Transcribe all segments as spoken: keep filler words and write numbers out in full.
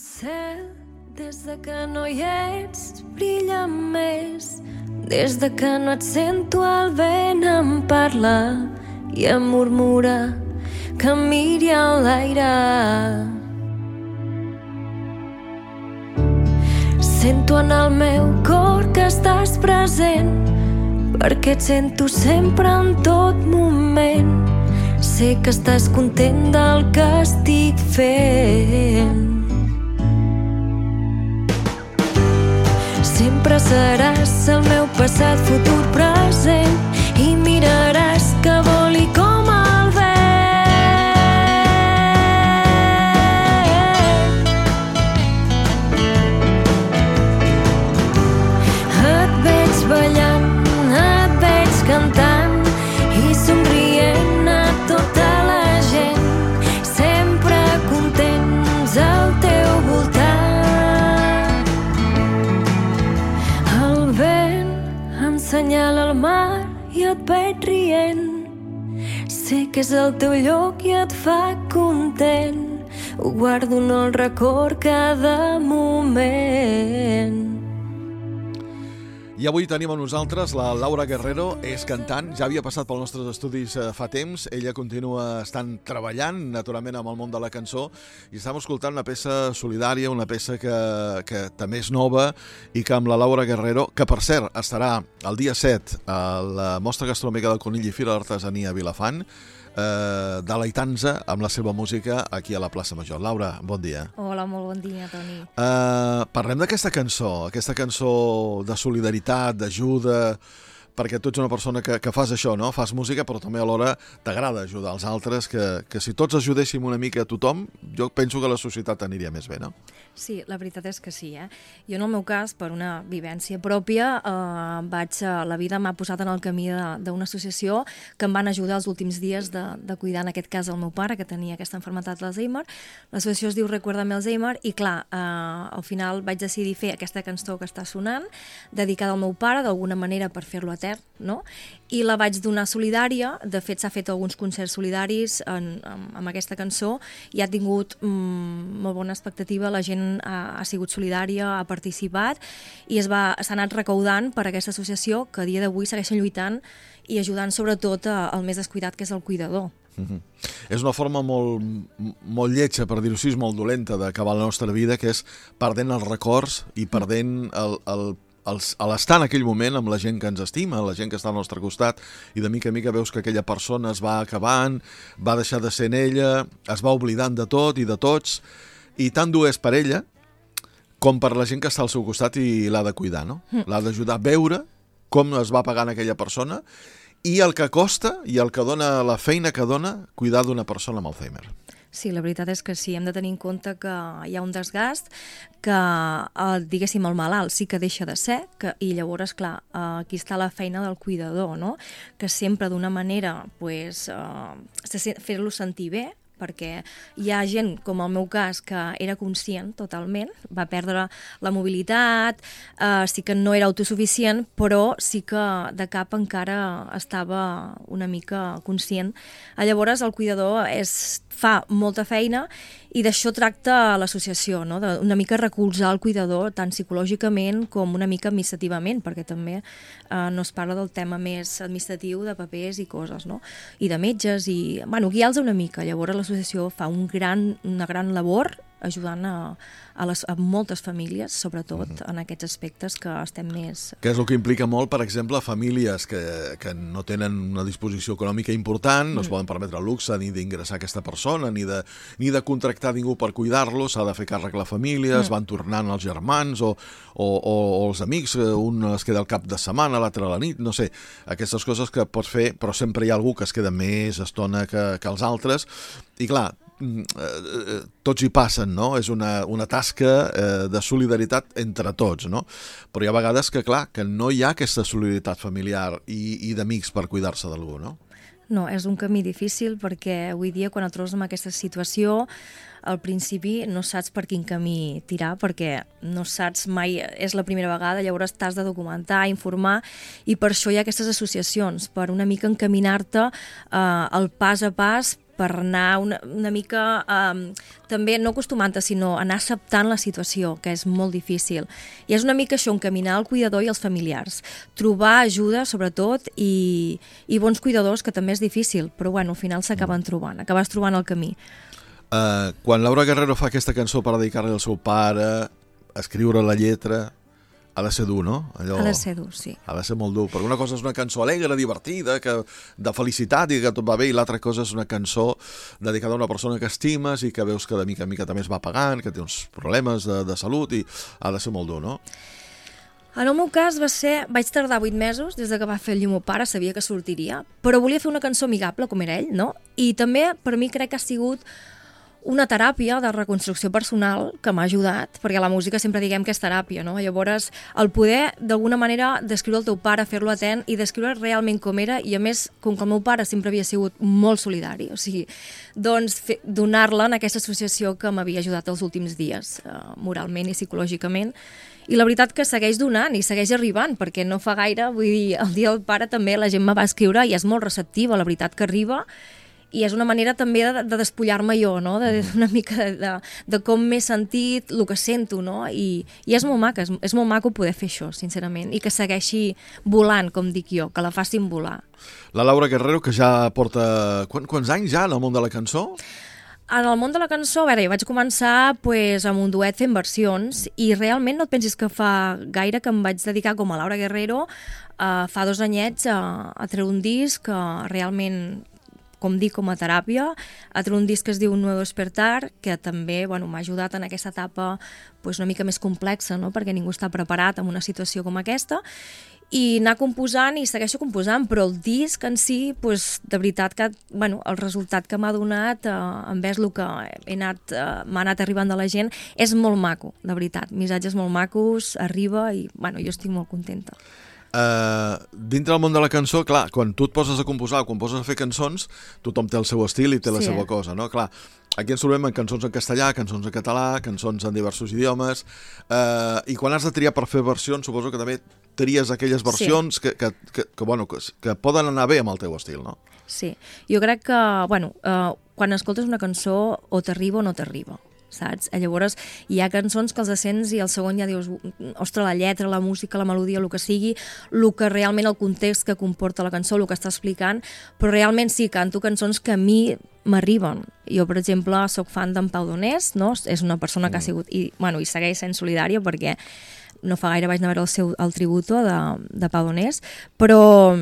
cel, des de que no hi ets, brilla més. Des de que no et sento, el vent em parla i em murmura que miri a l'aire. Sento en el meu cor que estàs present, perquè et sento sempre en tot moment. Sé que estàs content del que estic fent. Sempre seràs el meu passat, futur, present, i miraràs que voli com el vent. Et veig ballant, et veig cantant i somrient a tota la gent, sempre contents al teu voltant. El vent ensenyala el mar i et veig rient. Sé que és el teu lloc i et fa content. Ho guardo en el record cada moment. I avui tenim a nosaltres la Laura Guerrero, és cantant, ja havia passat pels nostres estudis fa temps, ella continua estant treballant, naturalment, amb el món de la cançó, i estem escoltant una peça solidària, una peça que, que també és nova, i que amb la Laura Guerrero, que per cert estarà el dia set a la Mostra Gastronòmica del Conill i Fira d'Artesania a Vilafant, Eh, deleitant-se amb la seva música aquí a la plaça Major. Laura, bon dia. Hola, molt bon dia, Toni. Eh, parlem d'aquesta cançó, aquesta cançó de solidaritat, d'ajuda, perquè tu ets una persona que, que fas això, no? Fas música, però també alhora t'agrada ajudar els altres, que, que si tots ajudéssim una mica a tothom, jo penso que la societat aniria més bé, no? Sí, la veritat és que sí, eh? Jo en el meu cas, per una vivència pròpia, eh, vaig, la vida m'ha posat en el camí d'una associació que em van ajudar els últims dies de, de cuidar, en aquest cas, el meu pare, que tenia aquesta malaltia d'Alzheimer. L'associació es diu Recuérdame Alzheimer, i clar, eh, al final vaig decidir fer aquesta cançó que està sonant, dedicada al meu pare, d'alguna manera per fer-lo etern, no? I la vaig donar solidària. De fet, s'ha fet alguns concerts solidaris en, en, amb aquesta cançó i ha tingut mm, molt bona expectativa. La gent ha, ha sigut solidària, ha participat i es va, s'ha anat recaudant per aquesta associació, que a dia d'avui segueixen lluitant i ajudant sobretot al més descuidat, que és el cuidador. Mm-hmm. És una forma molt, molt lletja, per dir-ho així, molt dolenta d'acabar la nostra vida, que és perdent els records i perdent el, el a l'estar en aquell moment amb la gent que ens estima, la gent que està al nostre costat, i de mica a mica veus que aquella persona es va acabant, va deixar de ser en ella, es va oblidant de tot i de tots, i tant dur és per ella com per la gent que està al seu costat i l'ha de cuidar, no? L'ha d'ajudar a veure com es va pagant aquella persona i el que costa i el que dona, la feina que dona cuidar d'una persona amb Alzheimer. Sí, la veritat és que sí, hem de tenir en compte que hi ha un desgast, que, eh, diguéssim, el malalt sí que deixa de ser, que, i llavors, clar, eh, aquí està la feina del cuidador, no? Que sempre d'una manera, pues, eh, fer-lo sentir bé, perquè hi ha gent, com el meu cas, que era conscient totalment, va perdre la mobilitat, eh, sí que no era autosuficient, però sí que de cap encara estava una mica conscient. Llavors, el cuidador és, fa molta feina i d'això tracta l'associació, no? De una mica recolzar el cuidador tant psicològicament com una mica administrativament, perquè també eh, no es parla del tema més administratiu de papers i coses, no? I de metges, i bueno, guiar-los una mica. Llavors l'associació fa un gran, una gran labor ajudant a, a, les, a moltes famílies, sobretot mm-hmm. en aquests aspectes que estem més... Que és el que implica molt, per exemple, famílies que, que no tenen una disposició econòmica important, no mm. es poden permetre el luxe ni d'ingressar aquesta persona, ni de, ni de contractar ningú per cuidar-lo, s'ha de fer càrrec la família, mm. es van tornant els germans o, o, o, o els amics, un es queda al cap de setmana, l'altre a la nit, no sé, aquestes coses que pots fer, però sempre hi ha algú que es queda més estona que, que els altres, i clar, tots hi passen, no? És una, una tasca eh, de solidaritat entre tots, no? Però hi ha vegades que, clar, que no hi ha aquesta solidaritat familiar i, i d'amics per cuidar-se d'algú, no? No, és un camí difícil perquè avui dia quan et trobes en aquesta situació al principi no saps per quin camí tirar perquè no saps mai, és la primera vegada, llavors t'has de documentar, informar i per això hi ha aquestes associacions, per una mica encaminar-te eh, el pas a pas per anar una, una mica, eh, també no acostumant-te, sinó anar acceptant la situació, que és molt difícil. I és una mica això, encaminar el cuidador i els familiars. Trobar ajuda, sobretot, i, i bons cuidadors, que també és difícil, però bueno, al final s'acaben trobant, acabes trobant el camí. Uh, quan Laura Guerrero fa aquesta cançó per dedicar-li al seu pare, escriure la lletra, ha de ser dur, no? Allò... Ha de ser dur, sí. Ha de ser molt dur, perquè una cosa és una cançó alegre, divertida, que, de felicitat i que tot va bé, i l'altra cosa és una cançó dedicada a una persona que estimes i que veus que de mica en mica també es va pagant, que té uns problemes de, de salut, i ha de ser molt dur, no? En el meu cas va ser, vaig tardar vuit mesos des de que va fer el llum meu pare, sabia que sortiria, però volia fer una cançó amigable, com era ell, no? I també, per mi, crec que ha sigut una teràpia de reconstrucció personal que m'ha ajudat, perquè la música sempre diguem que és teràpia, no? Llavors, el poder, d'alguna manera, descriure el teu pare, fer-lo atent i descriure realment com era, i a més, com que el meu pare sempre havia sigut molt solidari, o sigui, doncs donar-la en aquesta associació que m'havia ajudat els últims dies, eh, moralment i psicològicament, i la veritat que segueix donant i segueix arribant, perquè no fa gaire, vull dir, el dia del pare també la gent me va escriure i és molt receptiva, la veritat que arriba, i és una manera també de, de despullar-me jo, no? De, una mica de, de, de com m'he sentit, el que sento, no? I, i és molt maco, és, és molt maco poder fer això, sincerament, i que segueixi volant, com dic jo, que la facin volar. La Laura Guerrero, que ja porta... Quant, quants anys ja en el món de la cançó? En el món de la cançó, a veure, jo vaig començar pues, amb un duet fent versions, i realment no et pensis que fa gaire que em vaig dedicar com a Laura Guerrero, uh, fa dos anyets a, a treure un disc que realment, com dic, com a teràpia, a treure un disc que es diu Un Nuevo Despertar, que també bueno, m'ha ajudat en aquesta etapa pues, una mica més complexa, no? Perquè ningú està preparat en una situació com aquesta, i anar composant, i segueixo composant, però el disc en si, pues, de veritat que bueno, el resultat que m'ha donat, eh, envers el que he anat, eh, m'ha anat arribant de la gent, és molt maco, de veritat. Missatges molt macos, arriba, i bueno, jo estic molt contenta. Uh, dintre del món de la cançó, clar, quan tu et poses a composar, quan poses a fer cançons, tothom té el seu estil i té la Sí. seva cosa, no? Clar, aquí ens trobem en cançons en castellà, cançons en català, cançons en diversos idiomes, uh, i quan has de triar per fer versions, suposo que també tries aquelles versions Sí. que, que, que, que, bueno, que, que poden anar bé amb el teu estil, no? Sí, jo crec que, bueno, uh, quan escoltes una cançó o t'arriba o no t'arriba, saps? Llavors hi ha cançons que els sents i al segon ja dius, ostres, la lletra, la música, la melodia, el que sigui, el que realment el context que comporta la cançó, el que està explicant, però realment sí, canto cançons que a mi m'arriben. Jo, per exemple, sóc fan d'en Pau Donés, no? És una persona que ha sigut, i, bueno, i segueix sent solidària perquè no fa gaire vaig anar a veure el seu el tributo de, de Pau Donés, però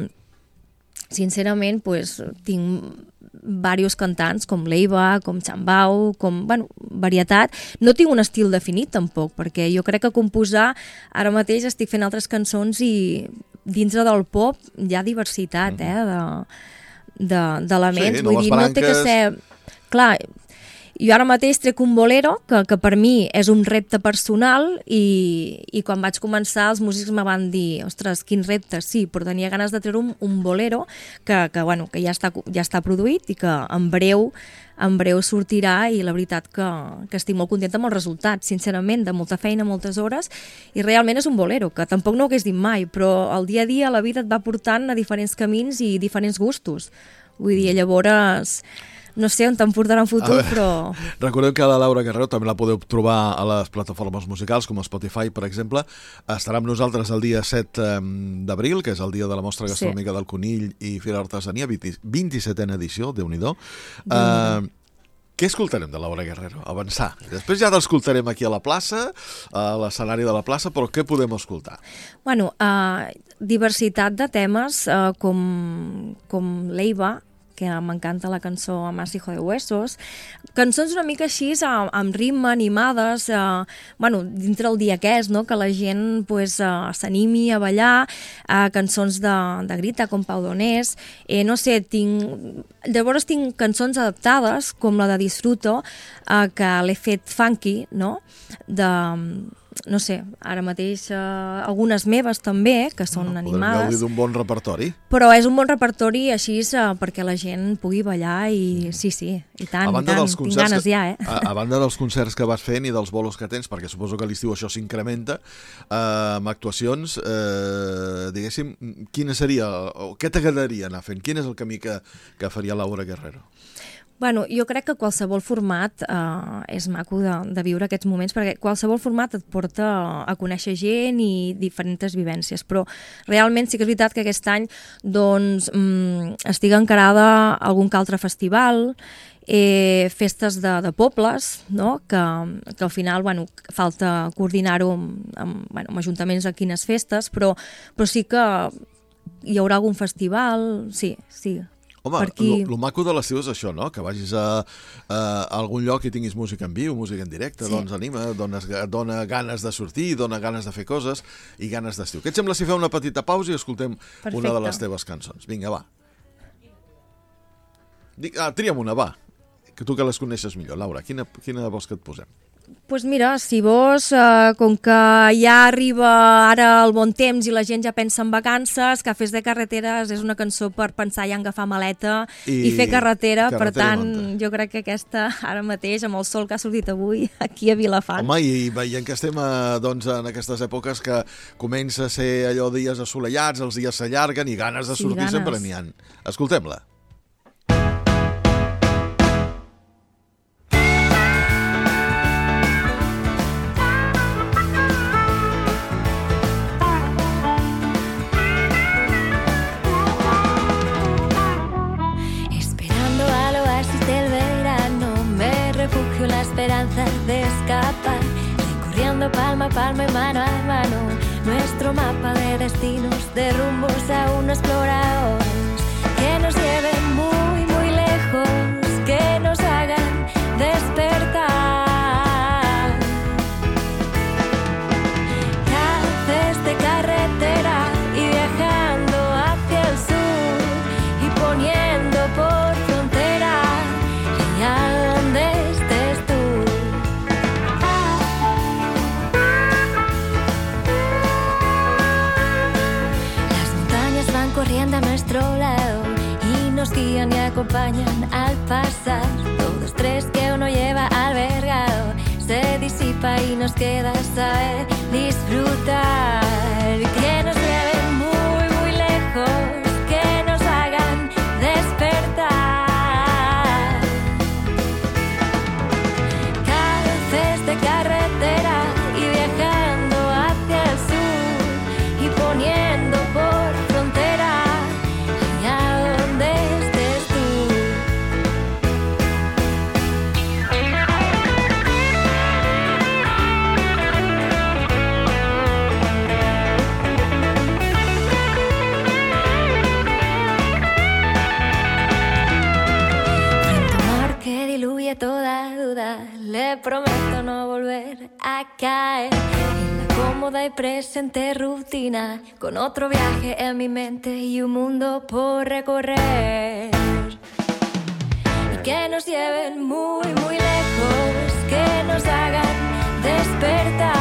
sincerament pues, tinc diversos cantants, com Leiva, com Chambau, com, bueno, varietat. No tinc un estil definit, tampoc, perquè jo crec que composar, ara mateix estic fent altres cançons i dintre del pop hi ha diversitat, mm-hmm. eh, de, de, d'elements. Sí, vull dir, no té que ser... Clar, jo ara mateix trec un bolero, que, que per mi és un repte personal, i, i quan vaig començar els músics me van dir, ostres, quin repte, sí, però tenia ganes de treure un, un bolero que, que, bueno, que ja, està, ja està produït i que en breu, en breu sortirà, i la veritat que, que estic molt contenta amb el resultat, sincerament, de molta feina, moltes hores, i realment és un bolero, que tampoc no ho hagués dit mai, però el dia a dia la vida et va portant a diferents camins i diferents gustos. Vull dir, llavors... No sé on te'n portarà en futur, veure, però... Recordem que la Laura Guerrero també la podeu trobar a les plataformes musicals, com Spotify, per exemple. Estarà amb nosaltres el dia set d'abril, que és el dia de la Mostra Gastronòmica sí. del Conill i Fira d'Artesania, vint-i-setena edició, Déu-n'hi-do. Uh, què escoltarem de Laura Guerrero? Avançar. Després ja l'escoltarem aquí a la plaça, a l'escenari de la plaça, però què podem escoltar? Bueno, uh, diversitat de temes, uh, com, com Leiva, que m'encanta la cançó Amasijo de Huesos, cançons una mica així, amb, amb ritme, animades, eh, bueno, dintre el dia que és, no? Que la gent pues, eh, s'animi a ballar, eh, cançons de, de grita, com Pau Donés, eh, no sé, tinc... Llavors tinc cançons adaptades, com la de Disfruto, eh, que l'he fet funky, no? De... no sé, ara mateix eh, algunes meves també, que són no, animades. Podem gaudir d'un bon repertori. Però és un bon repertori així eh, perquè la gent pugui ballar i sí, sí, i tant, i tant, tinc ganes que, ja, eh? A, a banda dels concerts que vas fent i dels bolos que tens, perquè suposo que a l'estiu això s'incrementa, eh, amb actuacions, eh, diguéssim, quina seria, o què t'agradaria anar fent? Quin és el camí que, que faria Laura Guerrero? Bueno, jo crec que qualsevol format eh, és maco de, de viure aquests moments, perquè qualsevol format et porta a conèixer gent i diferents vivències, però realment sí que és veritat que aquest any doncs, mm, estic encarada a algun que altre festival, eh, festes de, de pobles, no? que, que al final bueno, falta coordinar-ho amb, amb, bueno, amb ajuntaments a quines festes, però, però sí que hi haurà algun festival, sí, sí. Home, el qui... maco de l'estiu és això, no? Que vagis a, a algun lloc i tinguis música en viu, música en directe, sí. Doncs anima, dones, dona ganes de sortir, dona ganes de fer coses i ganes d'estiu. Què et sembla si fem una petita pausa i escoltem Perfecte. Una de les teves cançons? Vinga, va. Dic, ah, tria'm una, va. Que tu que les coneixes millor. Laura, quina, quina vols que et posem? Doncs pues mira, si vols, eh, com que ja arriba ara el bon temps i la gent ja pensa en vacances, Cafès de Carreteres és una cançó per pensar i agafar maleta i, i fer carretera, carretera, per tant, jo crec que aquesta ara mateix, amb el sol que ha sortit avui aquí a Vilafant. Home, i veient que estem a, doncs, en aquestes èpoques que comença a ser allò dies assolellats, els dies s'allarguen i ganes de sortir sí, ganes. Sempre n'hi ha. Escoltem-la. Esperanza de escapar, recorriendo palma a palma y mano a mano, nuestro mapa de destinos, de rumbos aún no explorados, que nos lleven muy, muy lejos, que nos hagan despertar. Cafés de carretera y viajando hacia el sur y poniendo por frontera allá donde corriendo a nuestro lado y nos guían y acompañan al pasar. Todos tres que uno lleva albergado se disipa y nos queda saber disfrutar. Y que nos lleven muy, muy lejos, que nos hagan despertar. Cafés de carretera y viajando hacia el sur y poniendo por frontera. Toda duda, le prometo no volver a caer en la cómoda y presente rutina, con otro viaje en mi mente y un mundo por recorrer. Y que nos lleven muy, muy lejos, que nos hagan despertar.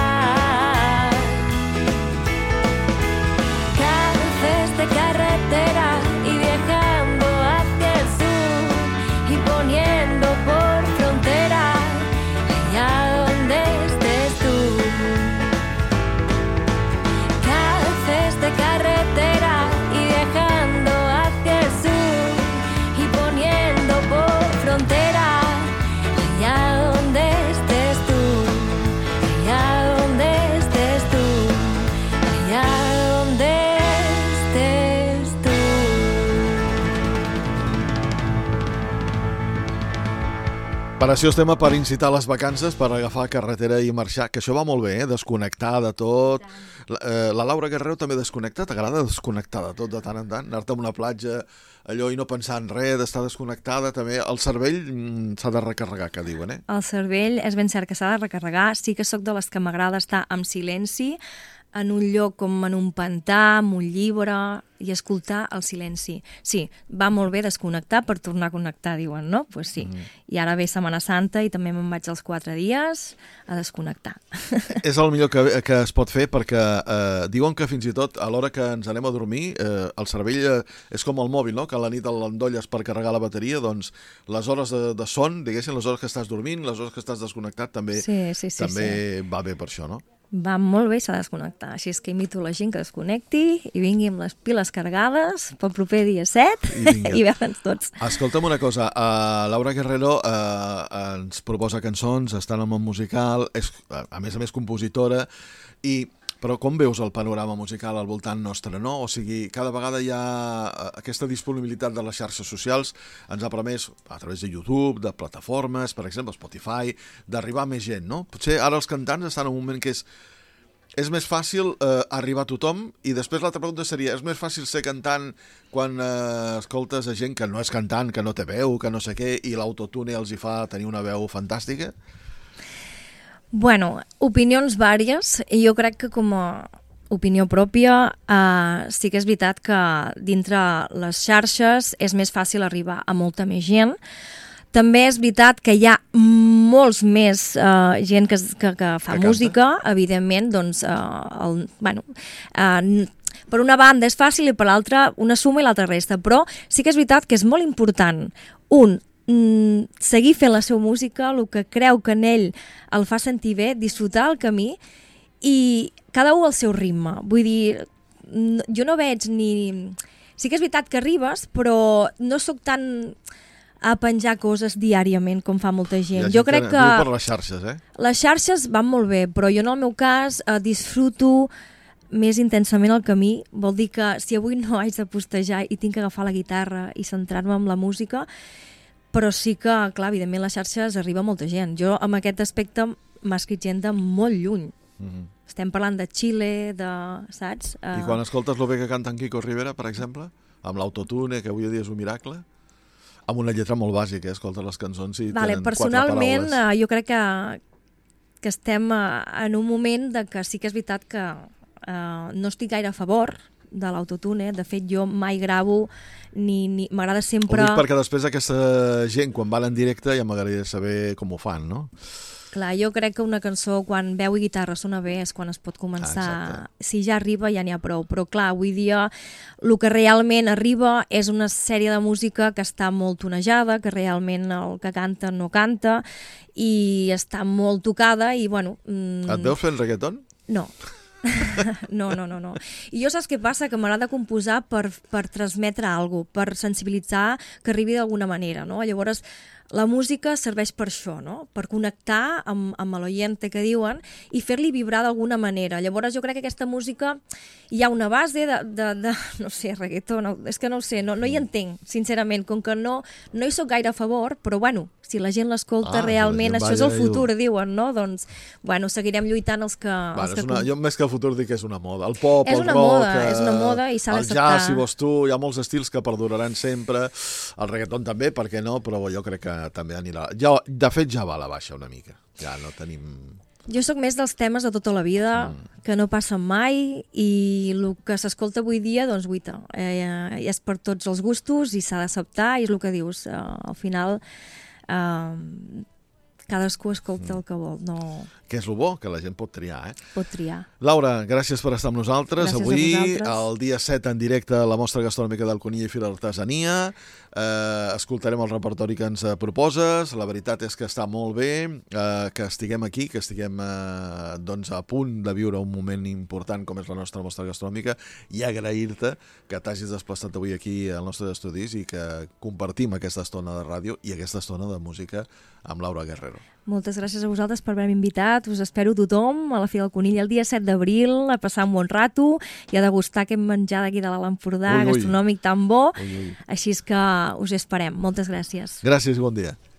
Cafés de carretera y viajando hacia el sur y poniendo por frontera allá donde estés tú. Cafés de carretera y viajando hacia el sur y poniendo por frontera allá donde estés tú, allá donde estés tú, allá donde estés tú. Preciós tema per incitar les vacances, per agafar carretera i marxar, que això va molt bé, eh? Desconnectar de tot. La, eh, la Laura Guerrero també desconnecta, t'agrada desconnectar de tot de tant en tant? Anar-te a una platja, allò i no pensar en res, d'estar desconnectada, també. El cervell mm, s'ha de recarregar, que diuen, eh? El cervell és ben cert que s'ha de recarregar. Sí que sóc de les que m'agrada estar en silenci, en un lloc com en un pantà, amb un llibre, i escoltar el silenci. Sí, va molt bé desconnectar per tornar a connectar, diuen, no? Doncs pues sí. Mm. I ara ve Setmana Santa i també me'n vaig els quatre dies a desconnectar. És el millor que, que es pot fer perquè eh, diuen que fins i tot a l'hora que ens anem a dormir eh, el cervell eh, és com el mòbil, no? Que a la nit l'endolles per carregar la bateria, doncs les hores de, de son, diguéssim, les hores que estàs dormint, les hores que estàs desconnectat també, sí, sí, sí, també sí. va bé per això, no? Va molt bé, s'ha de desconnectar. Així és que invito la gent que desconnecti i vingui amb les piles carregades pel proper dia set i, i veure'ns tots. Escolta'm una cosa, uh, Laura Guerrero uh, ens proposa cançons, està en el món musical, és a més a més compositora, i però com veus el panorama musical al voltant nostre, no? O sigui, cada vegada hi ha aquesta disponibilitat de les xarxes socials, ens ha permès, a través de YouTube, de plataformes, per exemple, Spotify, d'arribar a més gent, no? Potser ara els cantants estan en un moment que és és més fàcil eh, arribar a tothom, i després l'altra pregunta seria, és més fàcil ser cantant quan eh, escoltes a gent que no és cantant, que no té veu, que no sé què, i l'autotune els hi fa tenir una veu fantàstica? Bueno, opinions vàries, i jo crec que com a opinió pròpia eh, sí que és veritat que dintre les xarxes és més fàcil arribar a molta més gent. També és veritat que hi ha molts més eh, gent que, que, que fa que música, canta. Evidentment, doncs, eh, el, bueno, eh, per una banda és fàcil i per l'altra una suma i l'altra resta, però sí que és veritat que és molt important, un, Mm, seguir fent la seva música, el que creu que en ell el fa sentir bé, disfrutar el camí i cada un al seu ritme. Vull dir, jo no veig ni... Sí que és veritat que arribes, però no sóc tan a penjar coses diàriament com fa molta gent. gent jo crec que... que... per les xarxes, eh? Les xarxes van molt bé, però jo en el meu cas eh, disfruto més intensament el camí. Vol dir que si avui no haig de postejar i tinc que agafar la guitarra i centrar-me en la música, però sí que, clar, evidentment, les xarxes arriba molta gent. Jo, amb aquest aspecte, m'ha escrit gent de molt lluny. Mm-hmm. Estem parlant de Xile, de... saps? I quan escoltes lo bé que canta en Quico Rivera, per exemple, amb l'autotune, que avui dia és un miracle, amb una lletra molt bàsica, eh? Escoltes les cançons i vale, tenen quatre personalment, paraules. Eh, jo crec que, que estem eh, en un moment de que sí que és veritat que eh, no estic gaire a favor de l'autotune. De fet, jo mai gravo ni, ni m'agrada sempre... Ho dic perquè després aquesta gent, quan van en directe, ja m'agradaria saber com ho fan, no? Clar, jo crec que una cançó, quan veu i guitarra sona bé, és quan es pot començar... Ah, si ja arriba, ja n'hi ha prou. Però clar, avui dia el que realment arriba és una sèrie de música que està molt tonejada, que realment el que canta no canta, i està molt tocada, i bueno... Mmm... Et veus fent reggaeton? No. No, no, no, no. I jo saps què passa? Que m'agrada composar per, per transmetre alguna cosa, per sensibilitzar, que arribi d'alguna manera, no? Llavors, la música serveix per això, no? Per connectar amb, amb l'oiente que diuen i fer-li vibrar d'alguna manera. Llavors jo crec que aquesta música hi ha una base de, de, de no sé, reggaeton, no, és que no ho sé, no, no hi entenc, sincerament, com que no, no hi soc gaire a favor, però bueno, si la gent l'escolta ah, realment, això és el futur, diu. diuen, no? Doncs, bueno, seguirem lluitant els que... Bueno, els que... Una, jo més que el futur dic que és una moda. El pop, és el una rock... Moda, és una moda i s'ha d'acceptar. El jazz, si vols tu, hi ha molts estils que perduraran sempre. El reggaeton també, per què no? Però jo crec que també anirà... Ja, de fet, ja va a la baixa una mica. Ja no tenim... Jo sóc més dels temes de tota la vida, mm. que no passen mai, i el que s'escolta avui dia, doncs, guita. Eh, és per tots els gustos i s'ha d'acceptar, i és el que dius. Eh, al final... Uh, cadascú escolta el que vol, no... Que és el bo, que la gent pot triar, eh? Pot triar. Laura, gràcies per estar amb nosaltres. Gràcies avui, a vosaltres. el dia set, en directe a la mostra gastronòmica del Conill i Fira d'Artesania. Eh, escoltarem el repertori que ens proposes. La veritat és que està molt bé eh, que estiguem aquí, que estiguem eh, doncs, a punt de viure un moment important com és la nostra mostra gastronòmica, i agrair-te que t'hagis desplaçat avui aquí als nostres estudis i que compartim aquesta estona de ràdio i aquesta estona de música amb Laura Guerrero. Moltes gràcies a vosaltres per haver-me invitat. Us espero tothom a la Fira del Conill el dia set d'abril a passar un bon rato i a degustar aquest menjar d'aquí de l'Alt Empordà, gastronòmic tan bo. Ui, ui. Així és que us esperem. Moltes gràcies. Gràcies i bon dia.